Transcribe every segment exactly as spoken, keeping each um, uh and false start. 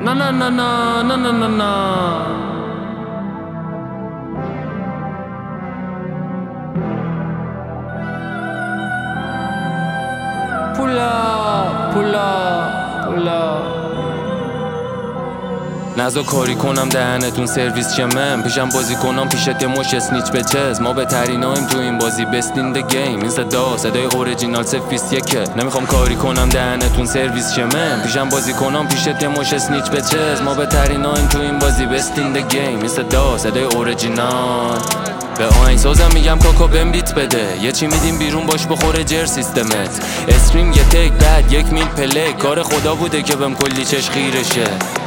نه نه نه نه نه نه نه نه پولا پولا پولا نزا کاری کنم دهنتون سرویس شمم پیشم بازی کنم پیشت یه مش اسنیچ به چز ما بهتریناییم تو این بازی best in the game این صدا صدای اوریجینال سفیس یکه نمیخوام کاری کنم دهنتون سرویس شمم پیشم بازی کنم پیشت یه مش اسنیچ به چز ما بهتریناییم تو این بازی best in the game این صدا صدای اوریجینال به آهنگسازم میگم کاکا بهم بیت بده یه چی میدیم بیرون باش بخوره جر سیستمت استریم یه تک بعد یک میل پله کار خدا بوده که بهم کلی چش خیرشه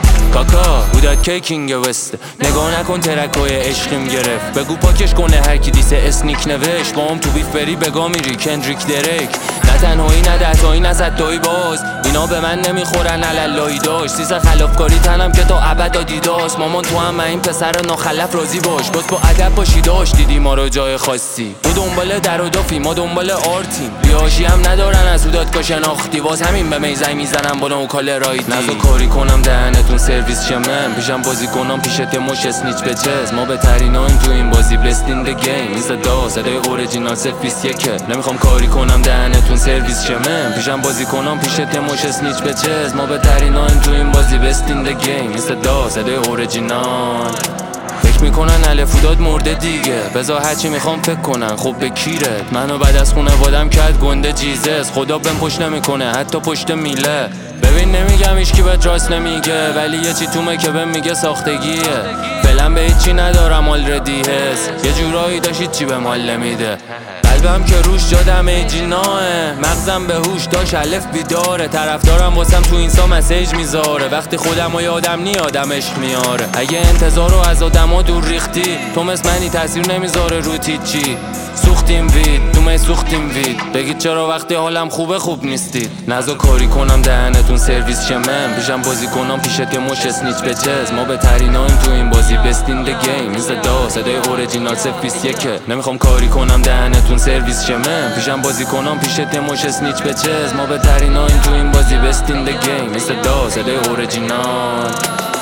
کاکا بودت که کینگ وست نگاه نکن ترکای عشقیم گرفت بگو پاکش کنه هر کی دیسه اسنیک نوشت با هم تو بیف بری بگا میری کندریک درک نه تنهایی نه دهتایی نه صدایی باز اینا به من نمیخورن علالایی داشت سیز خلافکاری تنم که تا ابد آدیداس مامان تو هم این پسر ناخلف راضی باش باز با ادب باشی داشت دیدی ما رو جای خاصی تو دنبال در و دافی ما دنبال آرتیم بیاشی هم ندارن از اودات که شناختی باز همین به میزنی میزنم با نوکال رایدی نزا کاری کنم دهنتون سرویس شمم پیشم بازی کنم پیشت یه مش اسنیچ به چز ما بهتریناییم تو این بازی best in the game این صدا صدای اوریجینال سفیس یکه نمیخوام کاری کنم دهنتون سرویس شمم پیشم بازی کنم پیشت یه مش اسنیچ به چز ما بهتریناییم تو این بازی best in the game این صدا صدای اوریجینال فکر میکنن الف داد مرده دیگه بذار هرچی میخوام فکر کنن خب به کیرت منو بعد از خونه وادم کرد گنده جیزس خدا بهم پشت نمیکنه حتی پشت میله ببین نمیگم هیچکی بهت راست نمیگه ولی یه چی تومه که بهم میگه ساختگیه فعلا به هیچی ندارم آلردی حس یه جورایی داشت چی بهم حال نمیده قلبم که روش جادم ایجیناه مغزم به هوش داشت الف بیداره طرفدارم واسم تو اینستا مسیج میذاره وقتی خودم و یادم نی آدم عشق میاره اگه انتظار رو از آدما دور ریختی تو مثل منی تاثیر نمیذاره رو تیچی سوختیم وید تو می سوختیم وید بگید چرا وقتی حالم خوبه خوب نیستید نزا کاری کنم دهنتون سرویس شمم پیشم بازی کنم پیشت یه مش اسنیچ به چز ما بهتریناییم تو این بازی best in the game این صدا صدای اوریجینال سفیس یکه نمیخوام کاری کنم دهنتون سرویس شمم پیشم بازی کنم پیشت یه مش اسنیچ به چز ما بهتریناییم تو این بازی best in the game این صدا صدای اوریجینال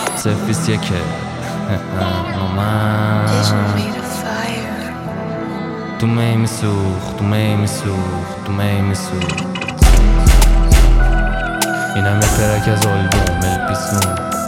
سفیس یکه تو می میسوخت تو می میسوخت تو می میسوخت اینم یه ترک از آلبوم الپیسون